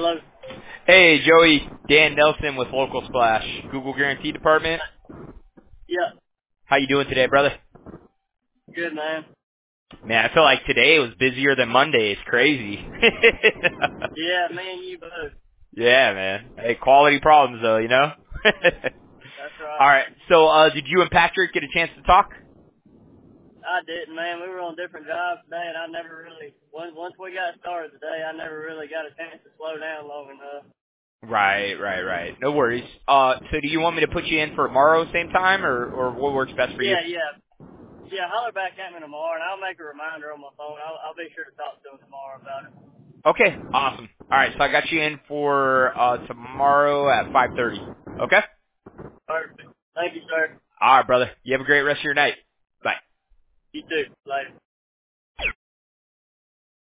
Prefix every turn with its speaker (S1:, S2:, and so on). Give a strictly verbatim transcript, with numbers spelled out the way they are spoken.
S1: Hello.
S2: Hey, Joey. Dan Nelson with Local Splash, Google Guarantee Department.
S1: Yeah.
S2: How you doing today, brother?
S1: Good, man.
S2: Man, I feel like today was busier than Monday. It's crazy.
S1: Yeah, me and you both.
S2: Yeah, man. Hey, quality problems, though, you know?
S1: That's right.
S2: All right. So, uh, did you and Patrick get a chance to talk?
S1: I didn't, man. We were on different jobs today, and I never really, once, once we got started today, I never really got a chance to slow down long enough.
S2: Right, right, right. No worries. Uh, so do you want me to put you in for tomorrow same time, or, or what works best for you?
S1: Yeah, yeah. Yeah, holler back at me tomorrow, and I'll make a reminder on my phone. I'll, I'll be sure to talk to him tomorrow about it.
S2: Okay, awesome. All right, so I got you in for uh, tomorrow at five thirty. Okay?
S1: Perfect. Thank you, sir.
S2: All right, brother. You have a great rest of your night. Bye.
S1: You too. Later.